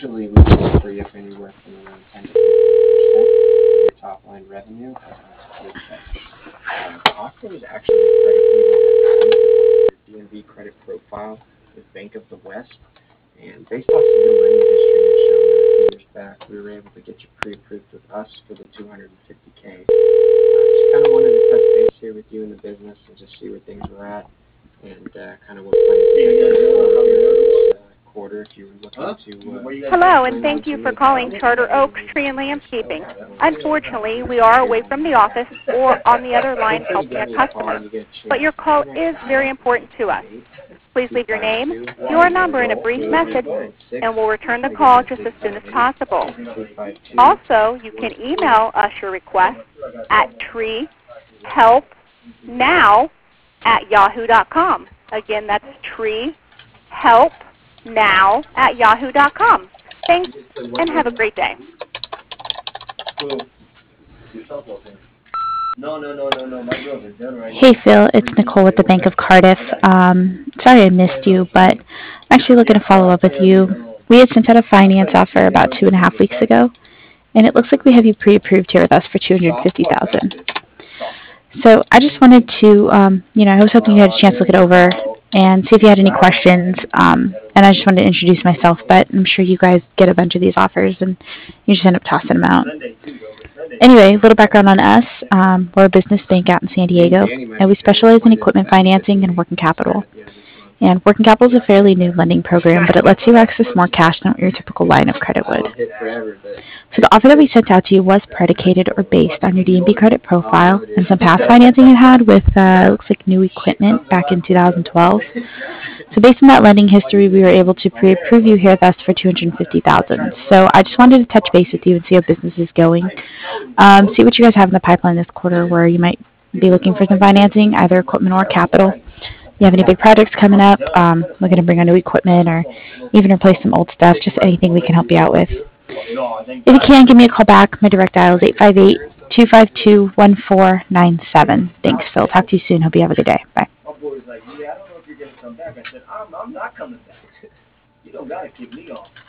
Usually we can offer you for anywhere from around 10 to 15% of your top line revenue as unsecured cash. Austin is actually your DMV credit profile with Bank of the West. And based off of your lending history you've shown a few years back, we were able to get you pre-approved with us for the 250K. Just kind of wanted to touch base here with you in the business and just see where things were at and kind of what plans you had going forward here for this quarter if you were looking to. Hello, and thank you for calling Charter Oak Tree and Landscaping. Unfortunately, we are away from the office or on the other line helping a customer, but your call is very important to us. Please leave your name, your number, and a brief message, and we'll return the call just as soon as possible. Also, you can email us your request at treehelpnow@yahoo.com. Again, that's treehelpnow@yahoo.com. Thanks, and have a great day. Hey Phil, it's Nicole with the Bank of Cardiff. Sorry I missed you, but I'm actually looking to follow up with you. We had sent out a finance offer about 2.5 weeks ago, and it looks like we have you pre-approved here with us for $250,000. So I just wanted to, I was hoping you had a chance to look it over and see if you had any questions. And I just wanted to introduce myself, but I'm sure you guys get a bunch of these offers and you just end up tossing them out. Anyway, a little background on us. We're a business bank out in San Diego, and we specialize in equipment financing and working capital. And working capital is a fairly new lending program, but it lets you access more cash than what your typical line of credit would. So the offer that we sent out to you was predicated or based on your DMV credit profile and some past financing you had with, looks like new equipment back in 2012. So based on that lending history, we were able to pre-approve you here with us for $250,000. So I just wanted to touch base with you and see how business is going. See what you guys have in the pipeline this quarter where you might be looking for some financing, either equipment or capital. You have any big projects coming up, looking to bring on new equipment or even replace some old stuff, just anything we can help you out with. If you can, give me a call back. My direct dial is 858-252-1497. Thanks, Phil. Talk to you soon. Hope you have a good day. Bye. I'm not coming back. You don't got to kick me off.